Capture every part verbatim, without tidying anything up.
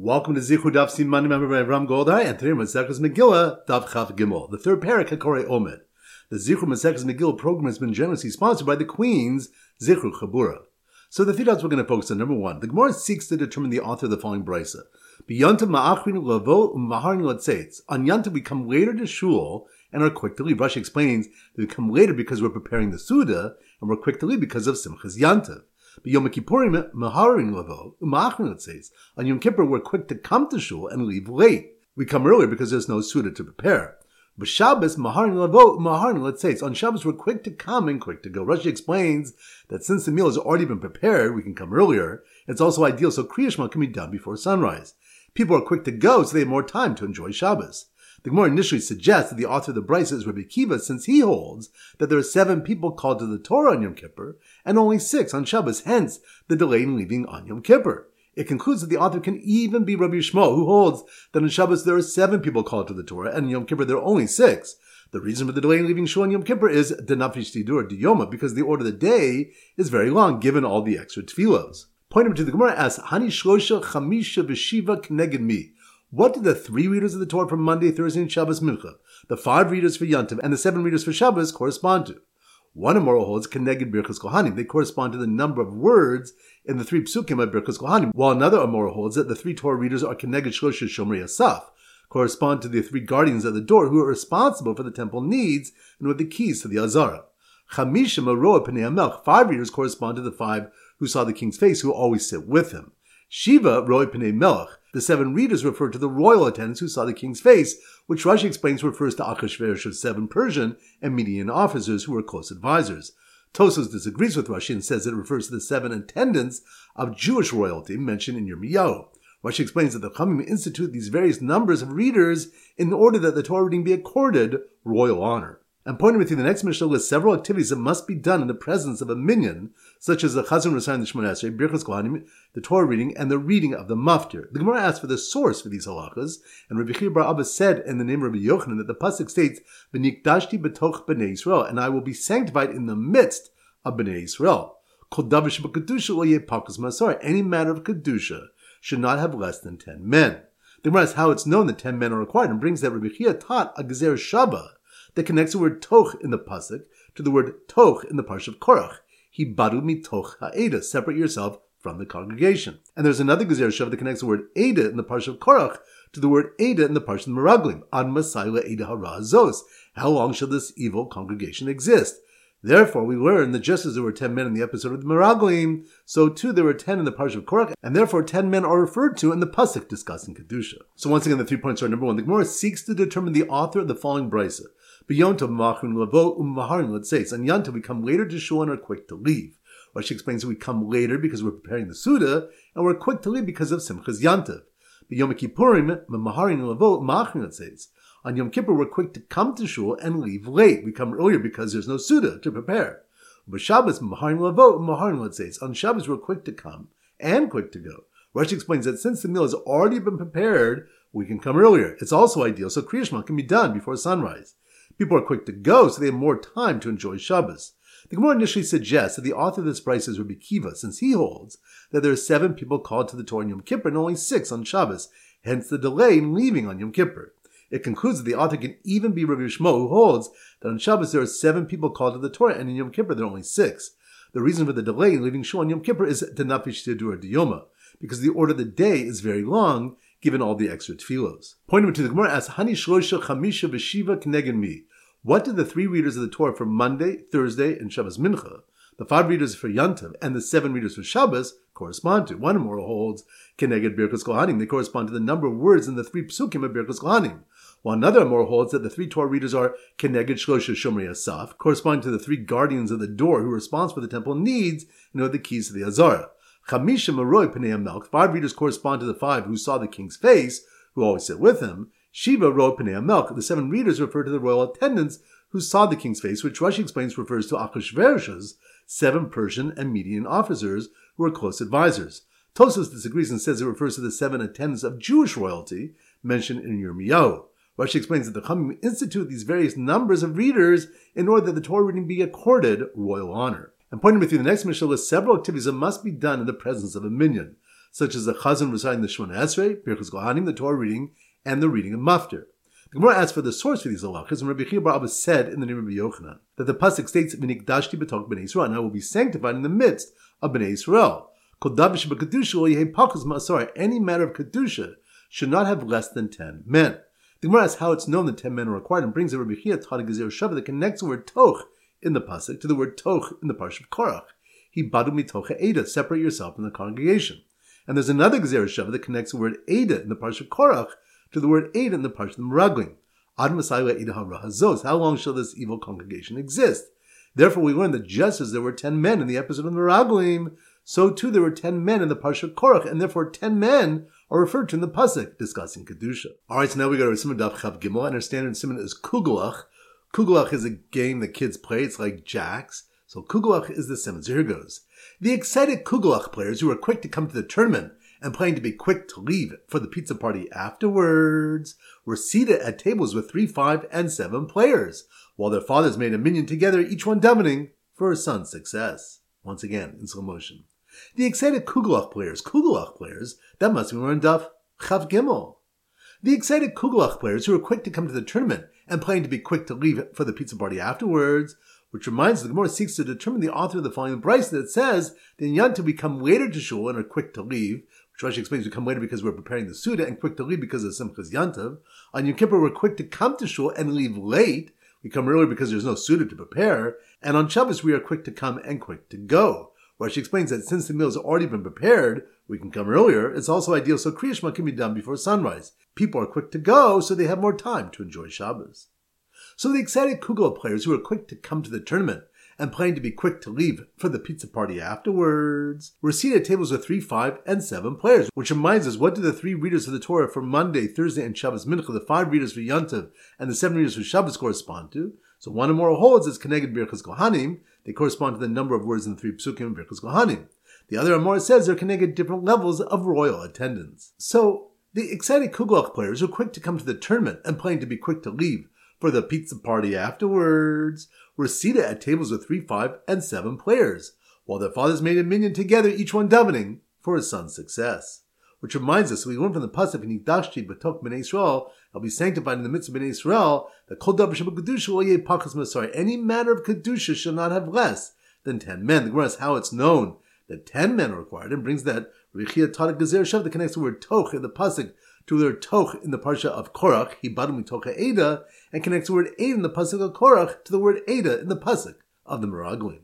Welcome to Zichud Daf Siman member by Ram Goldai, and today Maseches Megillah Daf Chaf Gimel, the third parak Hakorei Omed. The Zichud Maseches Megillah program has been generously sponsored by the Queen's Zichud Chabura. So the three dots we're going to focus on. Number one, the Gemara seeks to determine the author of the following brisa. B'yantav ma'achrin lavo u'maharin l'tzeitz. On Yantav we come later to shul and are quick to leave. Rashi explains that we come later because we're preparing the Suda, and we're quick to leave because of Simchas Yantav. But Yom Kippurim maharin lavo u'ma'achrin l'tzeitz. On Yom Kippur we're quick to come to shul and leave late. We come earlier because there's no Suda to prepare. But Shabbos maharin lavo u'maharin l'tzeitz. On Shabbos we're quick to come and quick to go. Rashi explains that since the meal has already been prepared, we can come earlier. It's also ideal so Kriya Shema can be done before sunrise. People are quick to go, so they have more time to enjoy Shabbos. The Gemara initially suggests that the author of the Brisa is Rabbi Kiva, since he holds that there are seven people called to the Torah on Yom Kippur, and only six on Shabbos, hence the delay in leaving on Yom Kippur. It concludes that the author can even be Rabbi Shmuel, who holds that on Shabbos there are seven people called to the Torah, and on Yom Kippur there are only six. The reason for the delay in leaving shul on Yom Kippur is Denafish Tidur Diyoma, because the order of the day is very long, given all the extra tefillos. Point number two, the Gemara asks, Hani Shlosha Chamisha V'Shiva K'neged Mi. What did the three readers of the Torah for Monday, Thursday, and Shabbos Mincha, the five readers for Yantav, and the seven readers for Shabbos correspond to? One Amora holds K'neged Birchas Kohanim. They correspond to the number of words in the three psukim of Birchas Kohanim, while another Amora holds that the three Torah readers are K'neged Shlosha Shomrei Asaf, correspond to the three guardians at the door who are responsible for the temple needs and with the keys to the Azara. Chamisha Maroa Pnei HaMelech, five readers correspond to the five who saw the king's face, who always sit with him. Shiva Roi Pnei Melech, the seven readers refer to the royal attendants who saw the king's face, which Rashi explains refers to Achashverosh's seven Persian and Median officers who were close advisors. Tosfos disagrees with Rashi and says that it refers to the seven attendants of Jewish royalty mentioned in Yirmiyahu. Rashi explains that the Chachamim institute these various numbers of readers in order that the Torah reading be accorded royal honor. And pointing with you, the next Mishnah lists several activities that must be done in the presence of a minyan, such as the Chazon Reciting the Shemona Esrei, Birchas Kohanim, the Torah reading, and the reading of the Maftir. The Gemara asks for the source for these halachas, and Rabbi Chiya bar Abba said in the name of Rabbi Yochanan that the pasuk states, "V'nikdashti b'toch b'nei Yisrael," and I will be sanctified in the midst of b'nei Yisrael. Kol davar sheb'kedusha lo yeh pakus masar. Any matter of kedusha should not have less than ten men. The Gemara asks how it's known that ten men are required, and brings that Rabbi Chiya taught a gezer shaba that connects the word toch in the pasuk to the word toch in the parsha of Korach. Hibadu mitoch ha'eda, separate yourself from the congregation. And there's another gezer shava that connects the word eda in the parsha of Korach to the word eda in the parsha of Meraglim. Ad masai le'eda hara zos. How long shall this evil congregation exist? Therefore, we learn that just as there were ten men in the episode of the Meraglim, so too there were ten in the parsha of Korach, and therefore ten men are referred to in the pasuk discussing kedusha. So once again, the three points are: number one, the Gemara seeks to determine the author of the following brisa. B'yontav ma'achrin lavo u'maharin l'tzeitz. On Yantav we come later to shul and are quick to leave. Rashi explains that we come later because we're preparing the Suda, and we're quick to leave because of Simchas Yantav. B'yom Kippurim maharin lavo u'ma'achrin l'tzeitz. On Yom Kippur we're quick to come to shul and leave late. We come earlier because there's no Suda to prepare. But Shabbos maharin lavo u'maharin l'tzeitz. On Shabbos we're quick to come and quick to go. Rashi explains that since the meal has already been prepared, we can come earlier. It's also ideal so Kriya Shema can be done before sunrise. People are quick to go, so they have more time to enjoy Shabbos. The Gemara initially suggests that the author of this brisa is Rabbi Kiva, since he holds that there are seven people called to the Torah on Yom Kippur and only six on Shabbos, hence the delay in leaving on Yom Kippur. It concludes that the author can even be Rabbi Shmuel, who holds that on Shabbos there are seven people called to the Torah, and in Yom Kippur there are only six. The reason for the delay in leaving shul on Yom Kippur is Denafish Tidur Diyoma, because the order of the day is very long, given all the extra tefillos. Point number two, the Gemara asks, Hani Shlosha Chamisha V'Shiva K'neged Mi. What did the three readers of the Torah for Monday, Thursday, and Shabbos Mincha, the five readers for Yantav, and the seven readers for Shabbos correspond to? One more holds K'neged Birchas Kohanim. They correspond to the number of words in the three psukim of Birchas Kohanim. While another more holds that the three Torah readers are K'neged Shlosha Shomrei Asaf, corresponding to the three guardians of the door who are responsible for the temple needs and know the keys to the Azara. Chamisha Maroi Pnei HaMelech, five readers correspond to the five who saw the king's face, who always sit with him. Shiva Roi Pnei HaMelech, the seven readers refer to the royal attendants who saw the king's face, which Rashi explains refers to Achashverosh's seven Persian and Median officers who were close advisors. Tosfos disagrees and says it refers to the seven attendants of Jewish royalty mentioned in Yirmiyahu. Rashi explains that the Chachamim institute these various numbers of readers in order that the Torah reading be accorded royal honor. And pointing with you, the next Mishnah lists several activities that must be done in the presence of a minyan, such as the Chazan reciting the Shemona Esrei, Birchas Kohanim, the Torah reading, and the reading of Maftir. The Gemara asks for the source for these halachas, and Rabbi Chia bar Abba said in the name of Rabbi Yochanan that the pasuk states, "V'nikdashti b'tok b'nei Yisrael," and I will be sanctified in the midst of b'nei Yisrael. Kol davish b'kedusha lo yehei pachas ma'asar. Any matter of kedusha should not have less than ten men. The Gemara asks how it's known that ten men are required, and brings a Rabbi Chia taught a gezer shava that connects the word toch in the pasuk to the word toch in the parsha of Korach. He badu mitocha Eda, separate yourself from the congregation. And there's another gezer shava that connects the word Eda in the parsha of Korach to the word Eda in the parsha of the Meraglim. Ad Masayla Eda HaRahazos. How long shall this evil congregation exist? Therefore, we learn that just as there were ten men in the episode of the Meraglim, so too there were ten men in the parsha of Korach, and therefore ten men are referred to in the pasuk discussing kedusha. All right, so now we go to Siman Daf Chav Gimel, and our standard Siman is Kugelach. Kugelach is a game that kids play. It's like jacks. So Kugelach is the Siman. So here goes. The excited Kugelach players who are quick to come to the tournament and planning to be quick to leave for the pizza party afterwards were seated at tables with three, five, and seven players, while their fathers made a minyan together, each one davening for his son's success. Once again, in slow motion. The excited Kugelach players, Kugelach players, that must be in Daf Chav Gimel. The excited Kugelach players who are quick to come to the tournament and planning to be quick to leave for the pizza party afterwards, which reminds us the Gemara seeks to determine the author of the following brisa that says the Yantiv become later to shul and are quick to leave, which Rashi explains we come later because we're preparing the Suda, and quick to leave because of Simchas Yantiv. On Yom Kippur, we're quick to come to shul and leave late. We come earlier because there's no Suda to prepare. And on Shabbos, we are quick to come and quick to go. Rashi explains that since the meal has already been prepared, we can come earlier. It's also ideal so Kriya Shema can be done before sunrise. People are quick to go, so they have more time to enjoy Shabbos. So the excited Kugel players who are quick to come to the tournament and planning to be quick to leave for the pizza party afterwards were seated at tables with three, five, and seven players, which reminds us, what do the three readers of the Torah for Monday, Thursday, and Shabbos Mincha, the five readers for Yantiv, and the seven readers for Shabbos correspond to? So one or more holds as Keneged Birchas Kohanim. They correspond to the number of words in the three psukim in Birchas Kohanim. The other Amor says they're Keneged different levels of royal attendance. So the excited Kugelach players who are quick to come to the tournament and planning to be quick to leave for the pizza party afterwards were seated at tables with three, five, and seven players, while their fathers made a minyan together, each one davening for his son's success. Which reminds us, we learn from the pasuk in Nikdashti b'tok b'nei Yisrael, I'll be sanctified in the midst of b'nei Yisrael, that kol davar shebekadusha lo yeh pachas masar. Any matter of kedusha shall not have less than ten men. The Gemara asks how it's known that ten men are required, and brings that Rabbi Chia taught a gezer shav that connects the word toch in the pasuk to the word toch in the parsha of Korach, he badu mitocha Eda, and connects the word Eda in the pasuk of Korach to the word Eda in the pasuk of the Meraglim.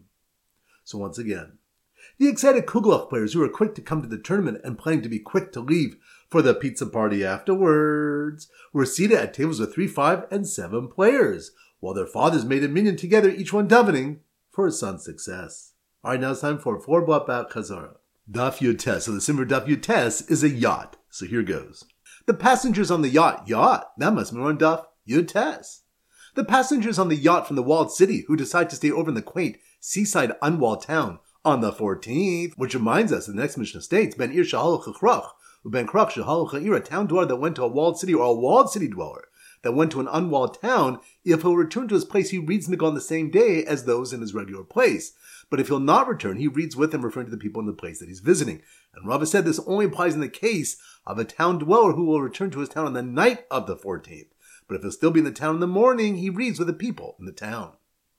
So once again, the excited Kugelach players who are quick to come to the tournament and planning to be quick to leave for the pizza party afterwards were seated at tables with three, five, and seven players, while their fathers made a minyan together, each one davening for his son's success. All right, now it's time for four blot back Chazara. Daf Yud Tes. So the symbol Daf Yud Tes is a yacht. So here goes. The passengers on the yacht, yacht, that must be on Daf Yud Tes. The passengers on the yacht from the walled city who decide to stay over in the quaint seaside unwalled town on the fourteenth, which reminds us, the next Mishnah states, Ben Ir Shahal Chachrach, Ben Krach Shahal Cha'ir, a town dweller that went to a walled city, or a walled city dweller that went to an unwalled town, if he'll return to his place, he reads Nigah on the same day as those in his regular place. But if he'll not return, he reads with them, referring to the people in the place that he's visiting. And Rava said this only applies in the case of a town dweller who will return to his town on the night of the fourteenth. But if he'll still be in the town in the morning, he reads with the people in the town.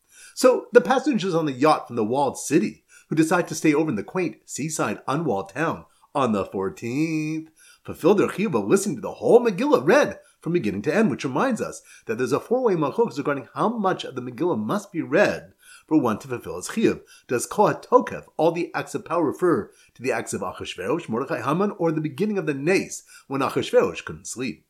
So the passengers on the yacht from the walled city who decide to stay over in the quaint seaside unwalled town on the fourteenth fulfill their chiyuv of listening to the whole Megillah read from beginning to end, which reminds us that there's a four-way malchus regarding how much of the Megillah must be read for one to fulfill his chiyuv. Does Kol HaTokef, all the acts of power, refer to the acts of Achashverosh, Mordechai, Haman, or the beginning of the Nes, when Achashverosh couldn't sleep?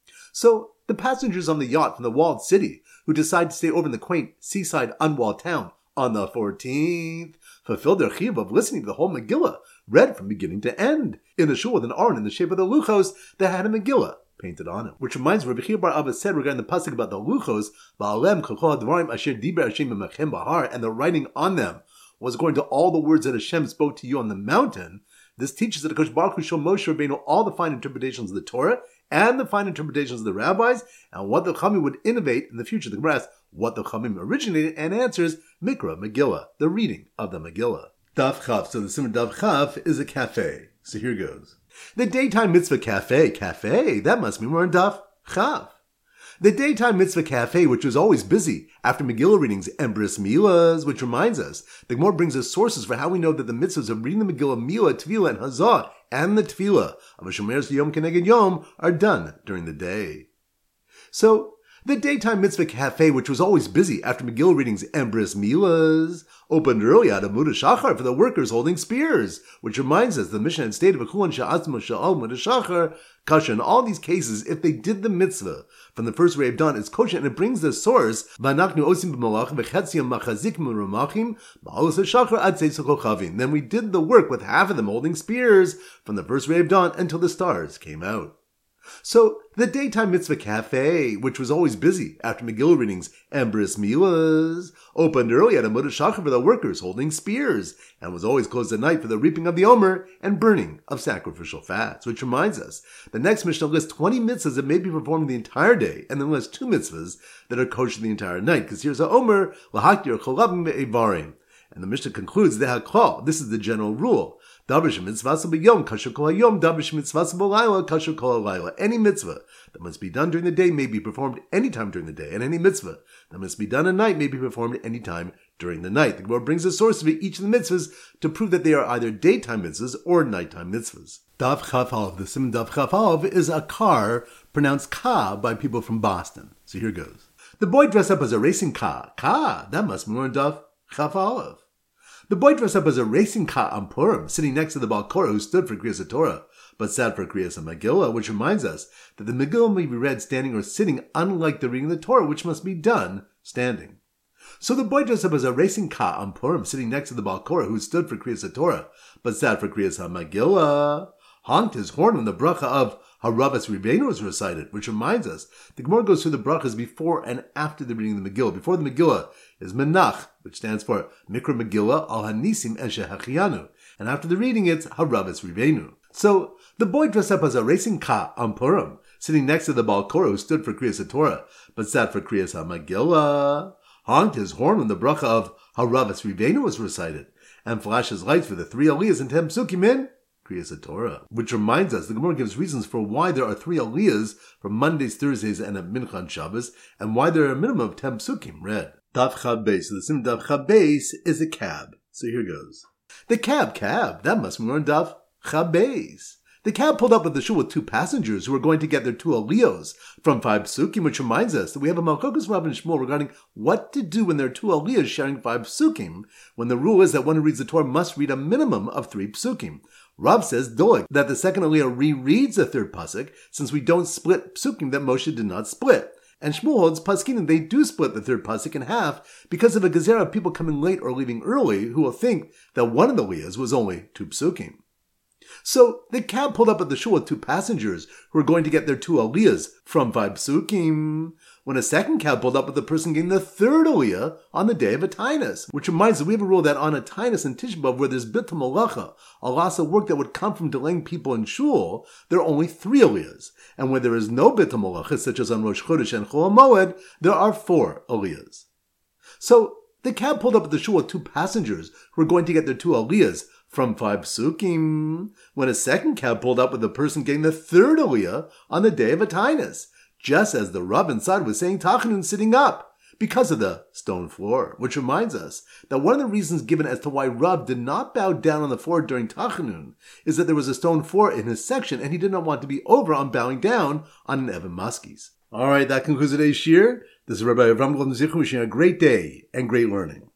So the passengers on the yacht from the walled city who decide to stay over in the quaint seaside unwalled town on the fourteenth fulfilled their chiyuv of listening to the whole Megillah read from beginning to end in a shul with an aron in the shape of the luchos that had a Megillah painted on it. Which reminds me, Rabbi Chia bar Abba said regarding the pasuk about the luchos, Ba'alem kol hadvarim asher diber Hashem b'mechem bahar, and the writing on them was according to all the words that Hashem spoke to you on the mountain. This teaches that Hakadosh Baruch Hu showed Moshe Rabbeinu all the fine interpretations of the Torah and the fine interpretations of the rabbis, and what the Chachamim would innovate in the future. The Gemara asks what the Chachamim originated, and answers Mikra Megillah, the reading of the Megillah. Daf Chaf. So the Simon Daf Chaf is a cafe. So here goes. The daytime mitzvah cafe, cafe, that must be more in Daf Chav. The daytime mitzvah cafe, which was always busy after Megillah readings and bris milas, which reminds us, the Gemara brings us sources for how we know that the mitzvahs of reading the Megillah, Milah, Tefillah, and Hazah, and the Tefillah of Shomer Yom Keneged Yom are done during the day. So, the daytime mitzvah cafe, which was always busy after Megillah readings and bris milas, opened early at Amud HaShachar for the workers holding spears, which reminds us the Mishnah had stated, V'chulan sha'atzmo sha'al Amud HaShachar, kasha. In all these cases, if they did the mitzvah from the first ray of dawn, it's kosher, and it brings the source, V'anachnu osim b'malachim v'chetziam machazikim v'ramachim ba'alos HaShachar ad seis ha'kochavim. Then we did the work with half of them holding spears from the first ray of dawn until the stars came out. So, the daytime mitzvah cafe, which was always busy after Megillah readings and bris milas, opened early at Amud HaShachar for the workers holding spears, and was always closed at night for the reaping of the omer and burning of sacrificial fats. Which reminds us, the next Mishnah lists twenty mitzvahs that may be performed the entire day, and then lists two mitzvahs that are kosher the entire night. Because here's a omer, l'haktir cholavim ve'evarim. And the Mishnah concludes, Dehaklal, this is the general rule. Davish mitzvah b'yom kasher kol hayom, davish mitzvah b'layla kasher kol halayla. Any mitzvah that must be done during the day may be performed any time during the day, and any mitzvah that must be done at night may be performed any time during the night. The Gemara brings a source of each of the mitzvahs to prove that they are either daytime mitzvahs or nighttime mitzvahs. Daf Chaf Aleph. The sim Daf Chaf Aleph is a car pronounced ka by people from Boston. So here goes. The boy dressed up as a racing ka. Ka, that must be more in Daf Chaf Aleph. The boy dressed up as a racing ka on Purim, sitting next to the Baal Korah who stood for Kriyas HaTorah, but sat for Kriyas HaMegillah, which reminds us that the Megillah may be read standing or sitting, unlike the reading of the Torah, which must be done standing. So the boy dressed up as a racing ka on Purim, sitting next to the Baal Korah who stood for Kriyas HaTorah, but sat for Kriyas HaMegillah, honked his horn when the bracha of Haravas Rivenu was recited, which reminds us, the Gemara goes through the brachas before and after the reading of the Megillah. Before the Megillah is Menach, which stands for Mikra Megillah al Hanisim Eshe Hachianu, and after the reading it's Haravas Rivenu. So, the boy dressed up as a racing ka on Purim, sitting next to the Baal Korah who stood for Kriyas HaTorah, but sat for Kriyas HaMegillah, honked his horn when the bracha of Haravas Rivenu was recited, and flashed his lights for the three aliyahs and ten psukim in Kriyas HaTorah. Which reminds us, the Gemara gives reasons for why there are three aliyahs for Mondays, Thursdays, and at Mincha and Shabbos, and why there are a minimum of ten psukim read. Daf Chab Beis. So the sim Daf Chab Beis is a cab. So here goes. The cab, cab, that must be more in Daf Chab Beis. The cab pulled up at the shul with two passengers who were going to get their two aliyos from five psukim, which reminds us that we have a Malchokas Rav and Shmuel regarding what to do when there are two aliyos sharing five psukim, when the rule is that one who reads the Torah must read a minimum of three psukim. Rav says, Doeg, that the second aliyah rereads the third pasuk, since we don't split psukim that Moshe did not split. And Shmuel holds Paskinim, they do split the third pasuk in half because of a gezerah of people coming late or leaving early who will think that one of the aliyahs was only two psukim. So the cab pulled up at the shul with two passengers who were going to get their two aliyahs from five psukim, when a second cab pulled up with the person getting the third aliyah on the day of Atainus. Which reminds us, we have a rule that on Atainus and Tisha B'Av, where there's bitul malacha, a loss of work that would come from delaying people in shul, there are only three aliyahs. And where there is no bitul malacha, such as on Rosh Chodesh and Chol HaMoed, there are four aliyahs. So the cab pulled up at the shul with two passengers who were going to get their two aliyahs from five psukim, when a second cab pulled up with the person getting the third aliyah on the day of Atainus, just as the Rav inside was saying Tachanun sitting up, because of the stone floor. Which reminds us that one of the reasons given as to why Rav did not bow down on the floor during Tachanun is that there was a stone floor in his section, and he did not want to be over on bowing down on an Evan Maskis. Alright, that concludes today's shir. This is Rabbi Avram Golden Zichron wishing you a great day and great learning.